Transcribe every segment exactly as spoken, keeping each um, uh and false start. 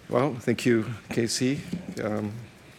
Well, thank you, Casey. Um,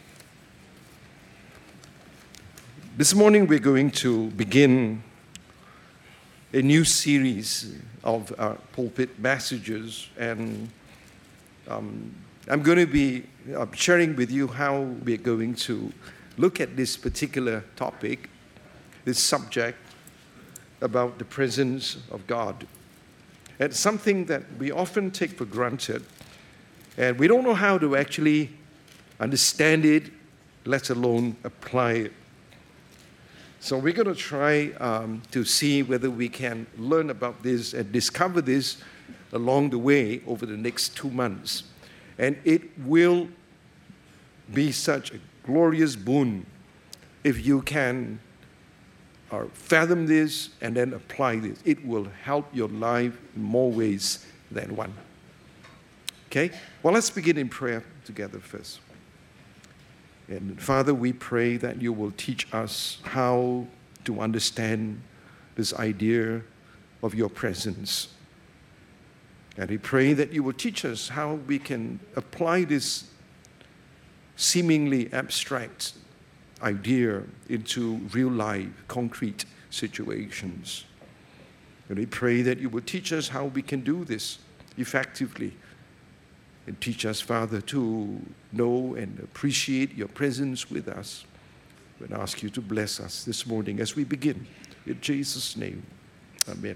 this morning we're going to begin a new series of uh, pulpit messages, and um, I'm going to be uh, sharing with you how we're going to look at this particular topic, this subject about the presence of God. It's something that we often take for granted, and we don't know how to actually understand it, let alone apply it. So we're going to try um, to see whether we can learn about this and discover this along the way over the next two months. And it will be such a glorious boon if you can uh, fathom this and then apply this. It will help your life in more ways than one. Okay? Well, let's begin in prayer together first. And Father, we pray that you will teach us how to understand this idea of your presence. And we pray that you will teach us how we can apply this seemingly abstract idea into real life, concrete situations. And we pray that you will teach us how we can do this effectively. And teach us, Father, to know and appreciate your presence with us. And ask you to bless us this morning as we begin. In Jesus' name, amen.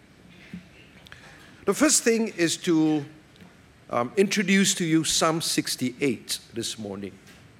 The first thing is to um, introduce to you Psalm sixty-eight this morning.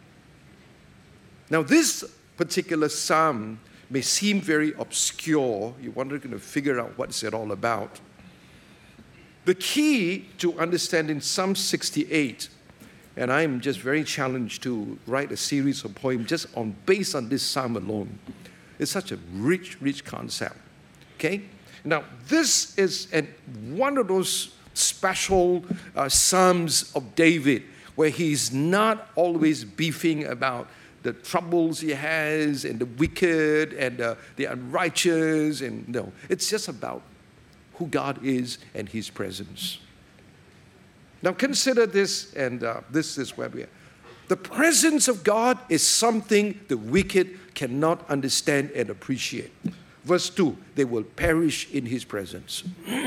Now, this particular psalm may seem very obscure. You're wondering to figure out what's it all about. The key to understanding Psalm sixty-eight, and I'm just very challenged to write a series of poems just on based on this psalm alone. It's such a rich, rich concept. Okay? Now, this is an, one of those special uh, psalms of David where he's not always beefing about the troubles he has and the wicked and uh, the unrighteous. And no, it's just about who God is and his presence. Now consider this, and uh, this is where we are. The presence of God is something the wicked cannot understand and appreciate. Verse two, they will perish in his presence.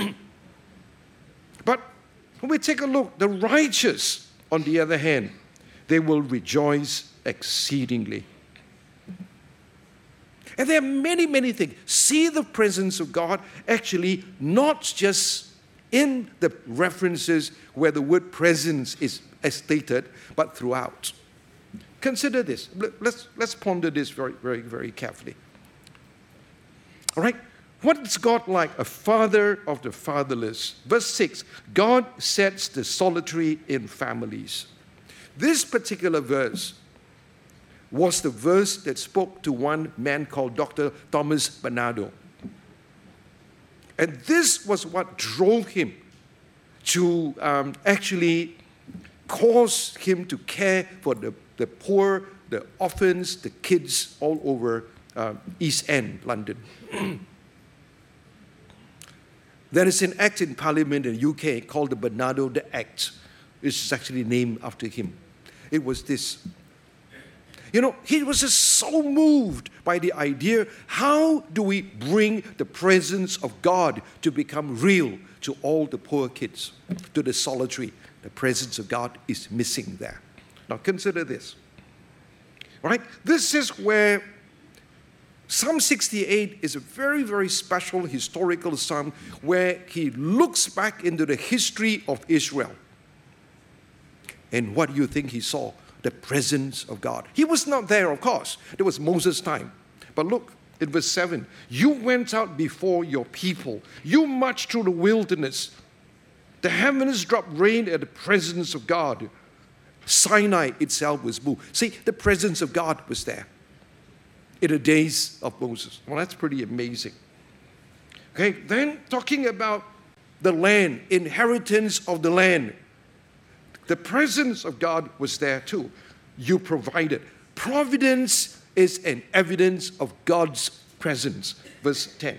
But when we take a look, the righteous, on the other hand, they will rejoice exceedingly. And there are many, many things. See the presence of God actually not just in the references where the word presence is stated, but throughout. Consider this. Let's, let's ponder this very, very, very carefully. All right? What is God like? A father of the fatherless. Verse six, God sets the solitary in families. This particular verse was the verse that spoke to one man called Doctor Thomas Bernardo. And this was what drove him to um, actually cause him to care for the, the poor, the orphans, the kids all over uh, East End, London. There is an act in Parliament in the U K called the Bernardo Act. It's actually named after him. It was this. You know, he was just so moved by the idea, how do we bring the presence of God to become real to all the poor kids, to the solitary? The presence of God is missing there. Now consider this. Right? This is where Psalm sixty-eight is a very, very special historical psalm where he looks back into the history of Israel. And what do you think he saw? The presence of God. He was not there, of course. It was Moses' time. But look, in verse seven, you went out before your people. You marched through the wilderness. The heavens dropped rain at the presence of God. Sinai itself was moved. See, the presence of God was there in the days of Moses. Well, that's pretty amazing. Okay, then talking about the land, inheritance of the land. The presence of God was there too. You provided. Providence is an evidence of God's presence. Verse ten.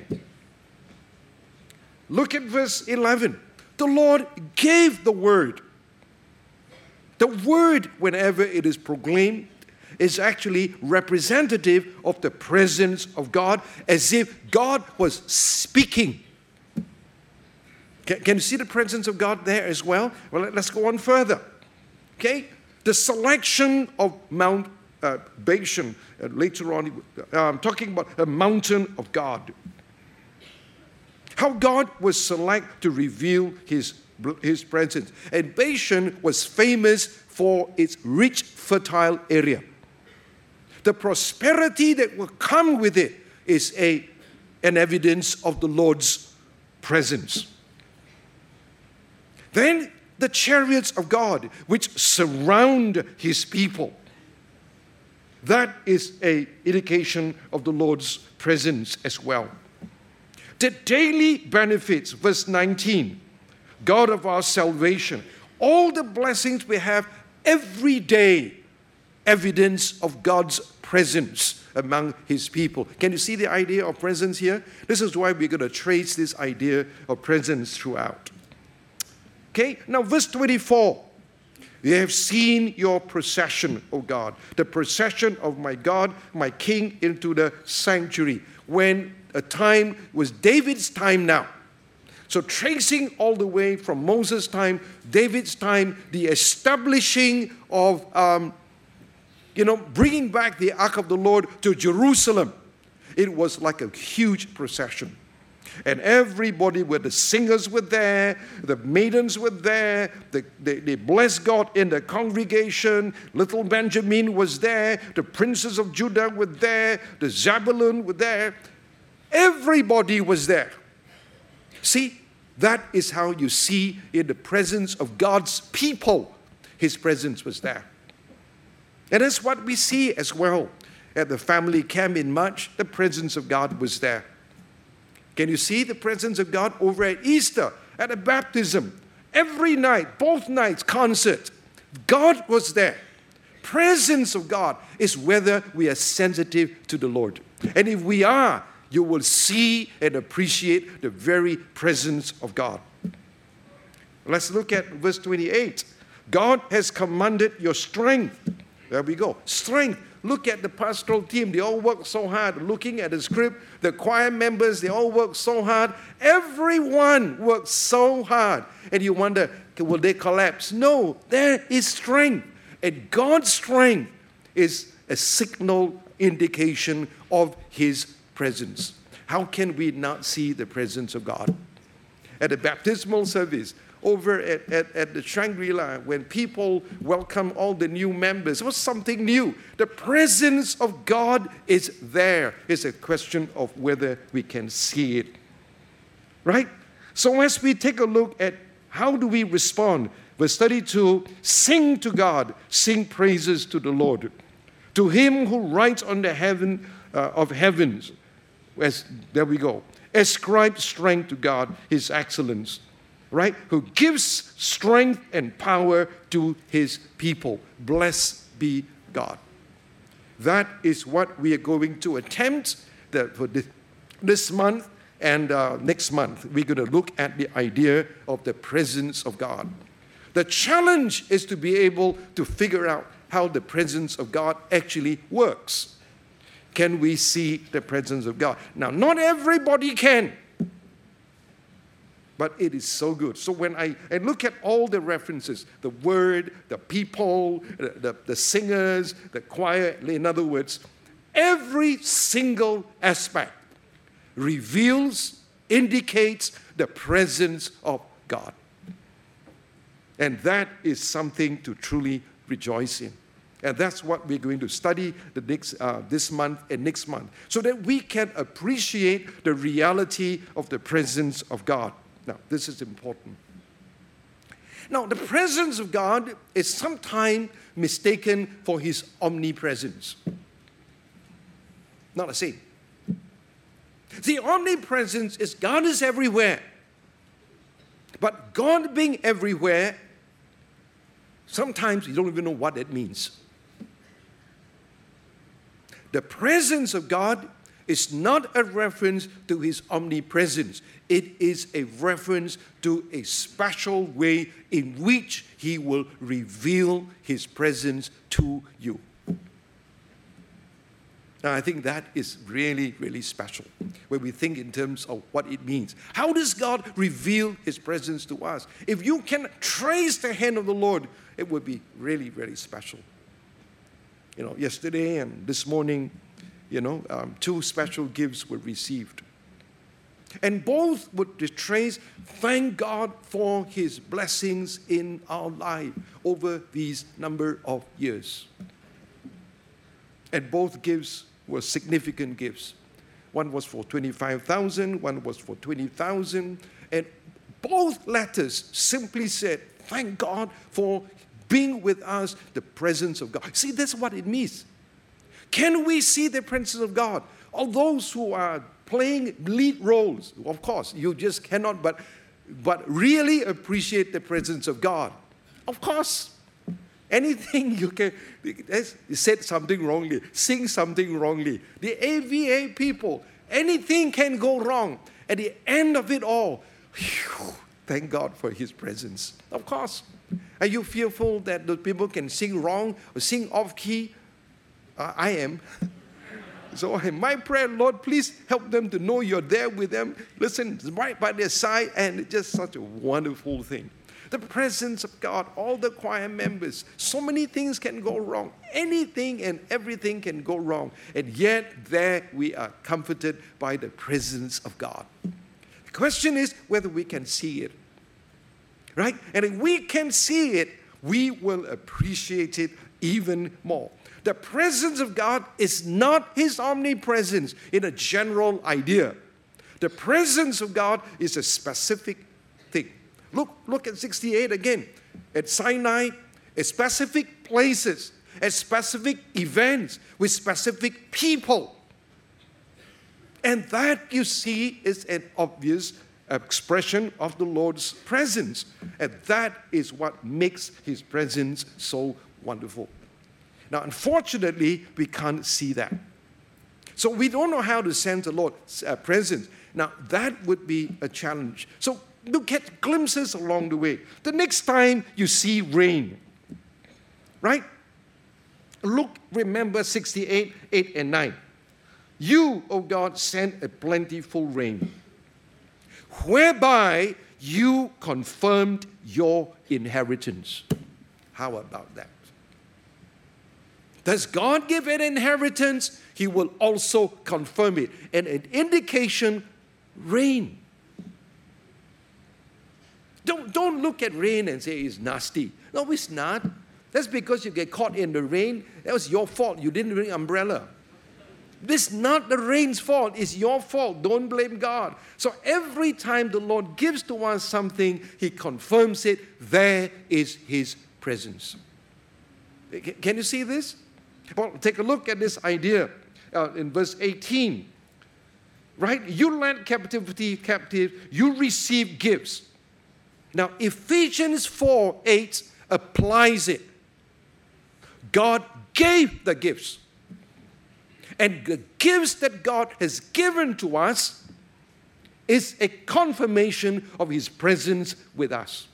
Look at verse eleven. The Lord gave the word. The word, whenever it is proclaimed, is actually representative of the presence of God, as if God was speaking. Can, can you see the presence of God there as well? Well, let, let's go on further. Okay? The selection of Mount uh, Bashan, uh, later on, I'm um, talking about a mountain of God. How God was selected to reveal his, his presence. And Bashan was famous for its rich, fertile area. The prosperity that will come with it is a, an evidence of the Lord's presence. Then the chariots of God, which surround his people. That is an indication of the Lord's presence as well. The daily benefits, verse nineteen, God of our salvation, all the blessings we have every day, evidence of God's presence among his people. Can you see the idea of presence here? This is why we're going to trace this idea of presence throughout. Okay, now verse twenty-four. You have seen your procession, O God, the procession of my God, my King, into the sanctuary. When a time was David's time now. So tracing all the way from Moses' time, David's time, the establishing of, um, you know, bringing back the Ark of the Lord to Jerusalem. It was like a huge procession. And everybody, were the singers were there, the maidens were there, the, they, they blessed God in the congregation. Little Benjamin was there, the princes of Judah were there, the Zebulun were there. Everybody was there. See, that is how you see in the presence of God's people, his presence was there. And that's what we see as well. At the family camp in March, the presence of God was there. Can you see the presence of God over at Easter, at a baptism? Every night, both nights, concert. God was there. Presence of God is whether we are sensitive to the Lord. And if we are, you will see and appreciate the very presence of God. Let's look at verse twenty-eight. God has commanded your strength. There we go. Strength. Look at the pastoral team. They all work so hard. Looking at the script, the choir members, they all work so hard. Everyone works so hard. And you wonder, will they collapse? No, there is strength. And God's strength is a signal indication of his presence. How can we not see the presence of God? At the baptismal service, over at, at, at the Shangri-La, when people welcome all the new members, it was something new. The presence of God is there. It's a question of whether we can see it. Right? So as we take a look at how do we respond, verse thirty-two, sing to God, sing praises to the Lord. To him who rides on the heaven uh, of heavens, as, there we go, ascribe strength to God, his excellence. Right? Who gives strength and power to his people. Blessed be God. That is what we are going to attempt that for this, this month and uh, next month. We're going to look at the idea of the presence of God. The challenge is to be able to figure out how the presence of God actually works. Can we see the presence of God? Now, not everybody can. But it is so good. So when I, I look at all the references, the word, the people, the, the, the singers, the choir, in other words, every single aspect reveals, indicates the presence of God. And that is something to truly rejoice in. And that's what we're going to study the next, uh, this month and next month, so that we can appreciate the reality of the presence of God. Now, this is important. Now, the presence of God is sometimes mistaken for his omnipresence. Not the same. The omnipresence is God is everywhere. But God being everywhere, sometimes you don't even know what it means. The presence of God is not a reference to his omnipresence. It is a reference to a special way in which he will reveal his presence to you. Now, I think that is really, really special when we think in terms of what it means. How does God reveal his presence to us? If you can trace the hand of the Lord, it would be really, really special. You know, yesterday and this morning, you know, um, two special gifts were received. And both would trace, thank God for his blessings in our life over these number of years. And both gifts were significant gifts. One was for twenty-five thousand, one was for twenty thousand. And both letters simply said, thank God for being with us, the presence of God. See, that's what it means. Can we see the presence of God? All those who are playing lead roles, of course, you just cannot but, but really appreciate the presence of God. Of course. Anything you can, said something wrongly, sing something wrongly. The A V A people, anything can go wrong. At the end of it all, whew, thank God for his presence. Of course. Are you fearful that the people can sing wrong or sing off key? Uh, I am. So my prayer, Lord, please help them to know you're there with them. Listen, right by their side, and it's just such a wonderful thing. The presence of God, all the choir members, so many things can go wrong. Anything and everything can go wrong. And yet there we are comforted by the presence of God. The question is whether we can see it. Right? And if we can see it, we will appreciate it even more. The presence of God is not his omnipresence in a general idea. The presence of God is a specific thing. Look, look at sixty-eight again. At Sinai, at specific places, at specific events, with specific people. And that, you see, is an obvious expression of the Lord's presence. And that is what makes his presence so wonderful. Now, unfortunately, we can't see that. So we don't know how to sense the Lord's uh, presence. Now, that would be a challenge. So look at glimpses along the way. The next time you see rain, right? Look, remember sixty-eight, eight and nine. You, O God, sent a plentiful rain, whereby you confirmed your inheritance. How about that? Does God give an inheritance? He will also confirm it. And an indication, rain. Don't, don't look at rain and say it's nasty. No, it's not. That's because you get caught in the rain. That was your fault. You didn't bring an umbrella. This is not the rain's fault. It's your fault. Don't blame God. So every time the Lord gives to us something, he confirms it. There is his presence. Can you see this? Well, take a look at this idea uh, in verse eighteen. Right? You led captivity captive. You receive gifts. Now, Ephesians four eight applies it. God gave the gifts. And the gifts that God has given to us is a confirmation of his presence with us.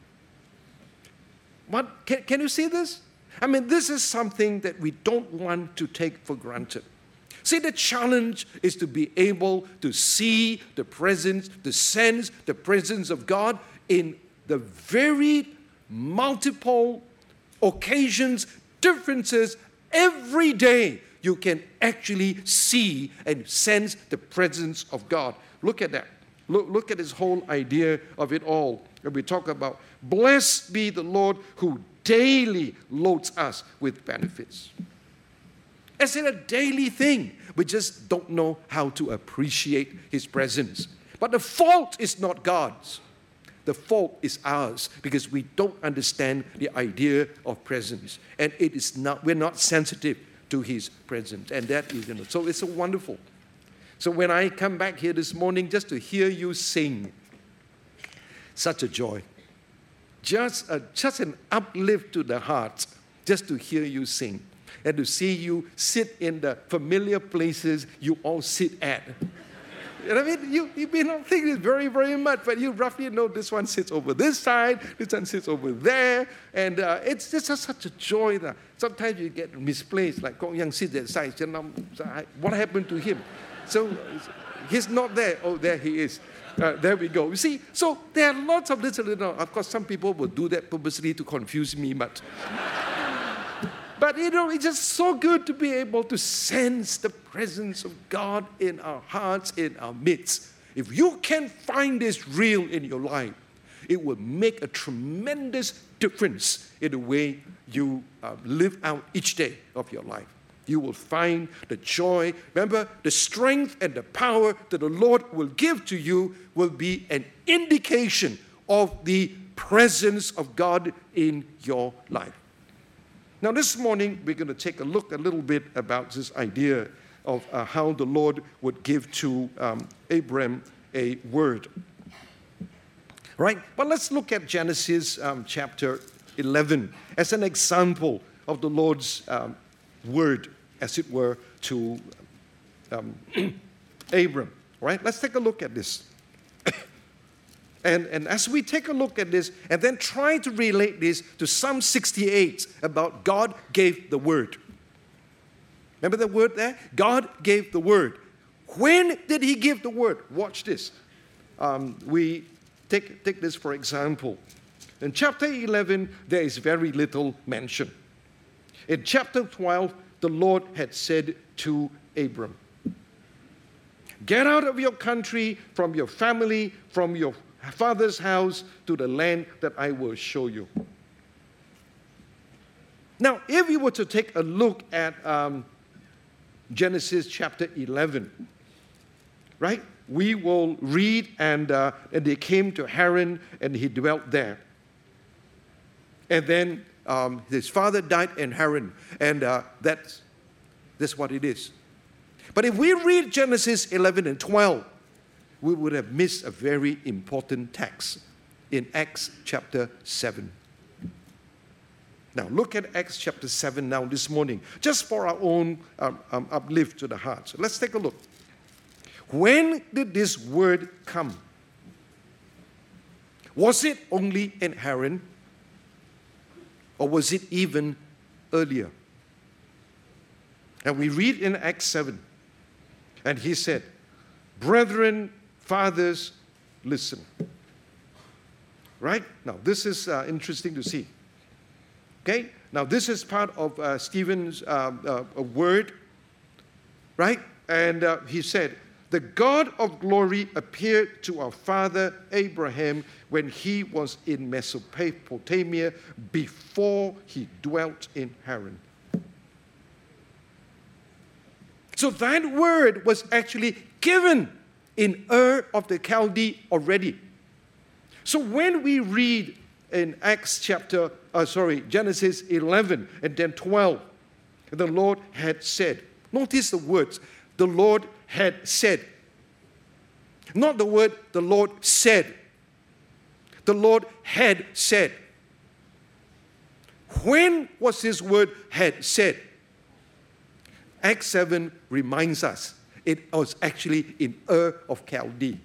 What? Can, can you see this? I mean, this is something that we don't want to take for granted. See, the challenge is to be able to see the presence, to sense the presence of God in the very multiple occasions, differences. Every day you can actually see and sense the presence of God. Look at that. Look, look at this whole idea of it all. And we talk about, blessed be the Lord who daily loads us with benefits. It's a daily thing. We just don't know how to appreciate his presence. But the fault is not God's. The fault is ours because we don't understand the idea of presence. And it is not, we're not sensitive to his presence. And that is, you know, so it's so wonderful. So when I come back here this morning just to hear you sing, such a joy. Just, a, just an uplift to the heart just to hear you sing. and to see you sit in the familiar places you all sit at. And I mean, you, you may not think it's very, very much, but you roughly know this one sits over this side, this one sits over there, and uh, it's just such a joy that sometimes you get misplaced, like Kong Yang sits that side, what happened to him? So he's not there. Oh, there he is. Uh, there we go. You see, so there are lots of little, little, of course, some people will do that purposely to confuse me, but... But, you know, it's just so good to be able to sense the presence of God in our hearts, in our midst. If you can find this real in your life, it will make a tremendous difference in the way you uh, live out each day of your life. You will find the joy. Remember, the strength and the power that the Lord will give to you will be an indication of the presence of God in your life. Now, this morning, we're going to take a look a little bit about this idea of uh, how the Lord would give to um, Abram a word. Right? But let's look at Genesis um, chapter eleven as an example of the Lord's um, word, as it were, to um, Abram. Right? Let's take a look at this. And, and as we take a look at this and then try to relate this to Psalm sixty-eight about God gave the word. Remember the word there? God gave the word. When did he give the word? Watch this. Um, we take, take this for example. In chapter eleven, there is very little mention. In chapter twelve, the Lord had said to Abram, "Get out of your country, from your family, from your father's house, to the land that I will show you." Now, if you were to take a look at um, Genesis chapter eleven, right? We will read, and, uh, and they came to Haran, and he dwelt there. And then um, his father died in Haran, and uh, that's, that's what it is. But if we read Genesis eleven and twelve, we would have missed a very important text in Acts chapter seven. Now, look at Acts chapter seven now this morning, just for our own um, um, uplift to the heart. So let's take a look. When did this word come? Was it only in Haran? Or was it even earlier? And we read in Acts seven, and he said, "Brethren, fathers, listen." Right? Now, this is uh, interesting to see. Okay? Now, this is part of uh, Stephen's uh, uh, word. Right? And uh, he said, "The God of glory appeared to our father Abraham when he was in Mesopotamia before he dwelt in Haran." So that word was actually given in Ur of the Chaldee already. So when we read in Acts chapter, uh, sorry, Genesis eleven and then twelve, the Lord had said. Notice the words, the Lord had said. Not the word, the Lord said. The Lord had said. When was his word had said? Acts seven reminds us it was actually in Ur of Chaldee.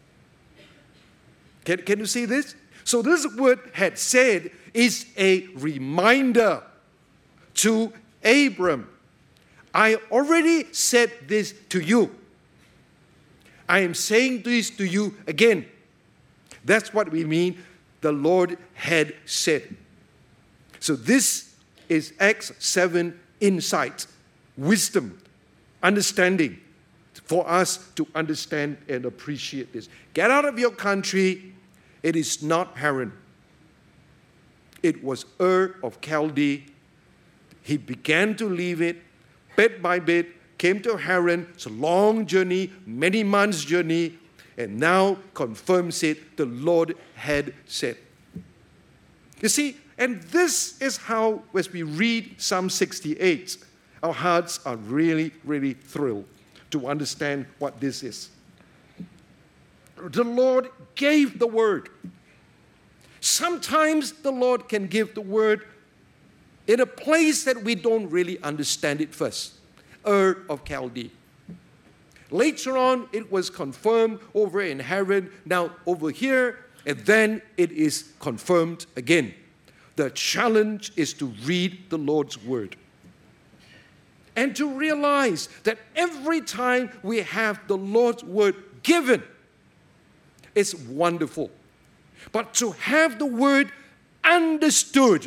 Can, can you see this? So this word had said is a reminder to Abram. I already said this to you. I am saying this to you again. That's what we mean, the Lord had said. So this is Acts seven insight, wisdom, understanding for us to understand and appreciate this. Get out of your country. It is not Haran. It was Ur of Chaldee. He began to leave it bit by bit, came to Haran. It's a long journey, many months' journey, and now confirms it, the Lord had said. You see, and this is how, as we read Psalm sixty-eight, our hearts are really, really thrilled to understand what this is. The Lord gave the word. Sometimes the Lord can give the word in a place that we don't really understand it first, Ur of Chaldee. Later on, it was confirmed over in Haran, now over here, and then it is confirmed again. The challenge is to read the Lord's Word and to realize that every time we have the Lord's Word given, it's wonderful. But to have the Word understood,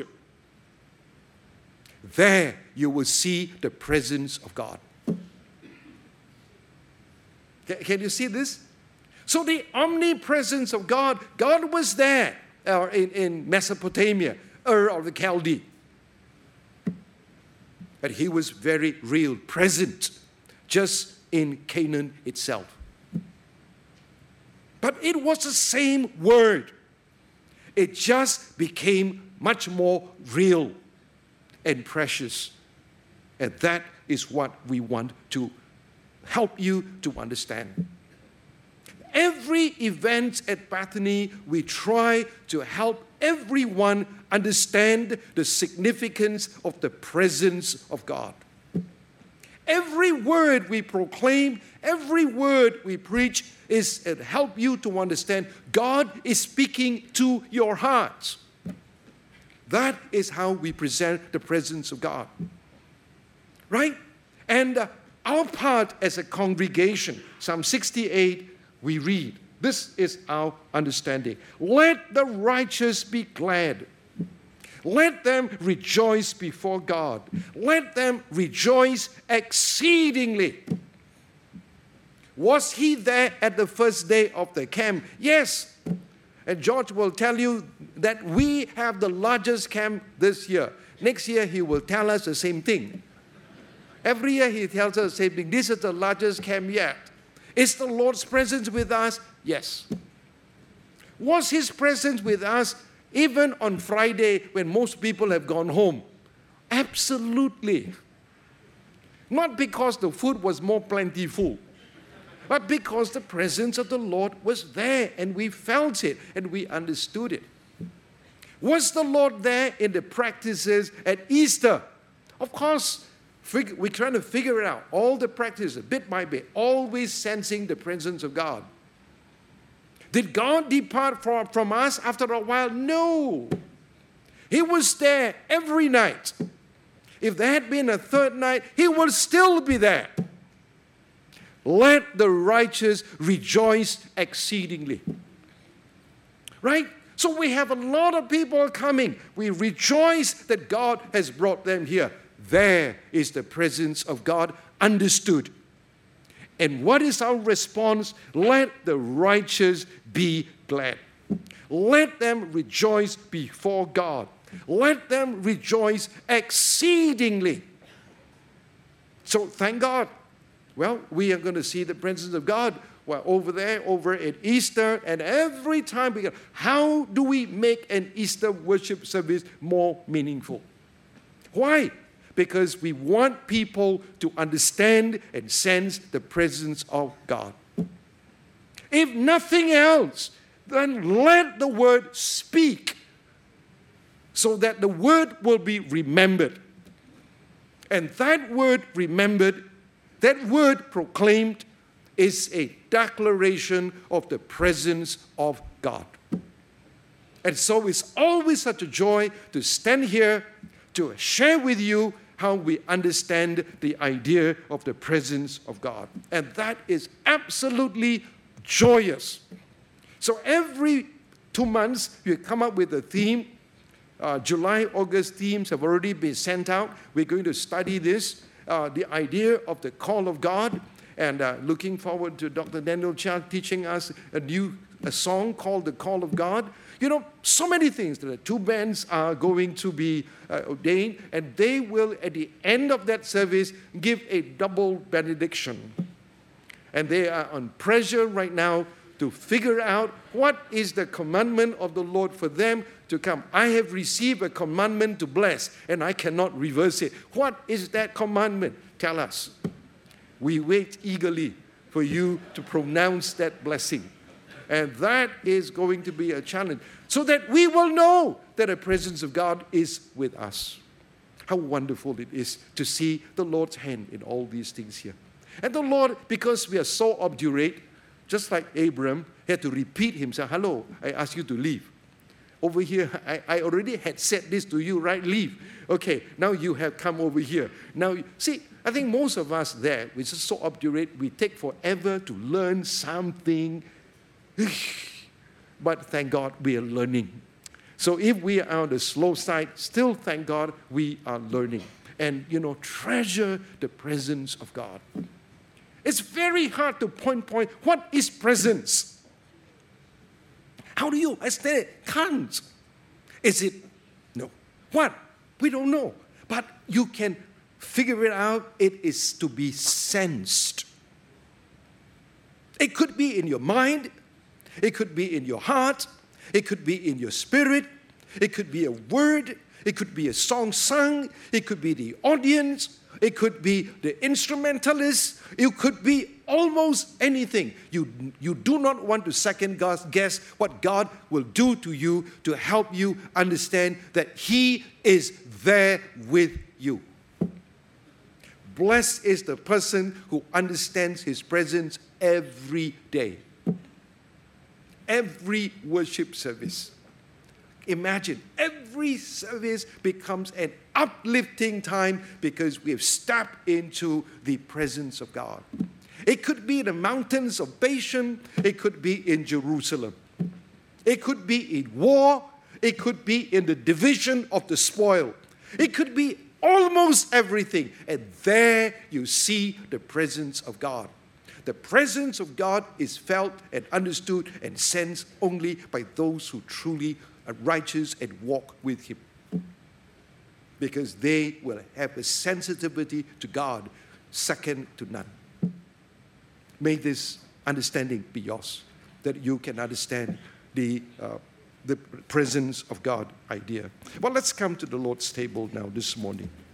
there you will see the presence of God. Can you see this? So the omnipresence of God, God was there uh, in, in Mesopotamia, Ur of the Chaldee. But he was very real, present, just in Canaan itself. But it was the same word. It just became much more real and precious. And that is what we want to help you to understand. Every event at Bethany, we try to help everyone understand the significance of the presence of God. Every word we proclaim, every word we preach is to help you to understand God is speaking to your hearts. That is how we present the presence of God. Right? And uh, our part as a congregation, Psalm sixty-eight, we read, this is our understanding. Let the righteous be glad. Let them rejoice before God. Let them rejoice exceedingly. Was he there at the first day of the camp? Yes. And George will tell you that we have the largest camp this year. Next year, he will tell us the same thing. Every year, he tells us the same thing. This is the largest camp yet. Is the Lord's presence with us? Yes. Was his presence with us even on Friday when most people have gone home? Absolutely. Not because the food was more plentiful, but because the presence of the Lord was there and we felt it and we understood it. Was the Lord there in the practices at Easter? Of course, we're trying to figure it out. All the practices, bit by bit, always sensing the presence of God. Did God depart from, from us after a while? No. He was there every night. If there had been a third night, he will still be there. Let the righteous rejoice exceedingly. Right? So we have a lot of people coming. We rejoice that God has brought them here. There is the presence of God understood. And what is our response? Let the righteous be glad. Let them rejoice before God. Let them rejoice exceedingly. So thank God. Well, we are going to see the presence of God well, over there, over at Easter, and every time we go. How do we make an Easter worship service more meaningful? Why? Because we want people to understand and sense the presence of God. If nothing else, then let the word speak so that the word will be remembered. And that word remembered, that word proclaimed, is a declaration of the presence of God. And so it's always such a joy to stand here to share with you how we understand the idea of the presence of God. And that is absolutely joyous. So every two months, you come up with a theme. Uh, July, August themes have already been sent out. We're going to study this, uh, the idea of the call of God. And uh, looking forward to Doctor Daniel Chia teaching us a new a song called The Call of God. You know, so many things. The two bands are going to be uh, ordained, and they will, at the end of that service, give a double benediction. And they are on pressure right now to figure out what is the commandment of the Lord for them to come. I have received a commandment to bless, and I cannot reverse it. What is that commandment? Tell us. We wait eagerly for you to pronounce that blessing. And that is going to be a challenge, so that we will know that the presence of God is with us. How wonderful it is to see the Lord's hand in all these things here. And the Lord, because we are so obdurate, just like Abram, had to repeat himself, hello, I ask you to leave. Over here, I, I already had said this to you, right? Leave. Okay, now you have come over here. Now, see, I think most of us there, we're just so obdurate, we take forever to learn something. But thank God we are learning. So if we are on the slow side, still thank God we are learning. And, you know, treasure the presence of God. It's very hard to point point. What is presence? How do you understand it? Can't. Is it? No. What? We don't know. But you can figure it out. It is to be sensed. It could be in your mind. It could be in your heart. It could be in your spirit. It could be a word. It could be a song sung. It could be the audience. It could be the instrumentalist. It could be almost anything. You, you do not want to second guess what God will do to you to help you understand that He is there with you. Blessed is the person who understands His presence every day. Every worship service. Imagine, every service becomes an uplifting time because we have stepped into the presence of God. It could be in the mountains of Bashan. It could be in Jerusalem. It could be in war. It could be in the division of the spoil. It could be almost everything. And there you see the presence of God. The presence of God is felt and understood and sensed only by those who truly are righteous and walk with Him. Because they will have a sensitivity to God second to none. May this understanding be yours, that you can understand the, uh, the presence of God idea. Well, let's come to the Lord's table now this morning.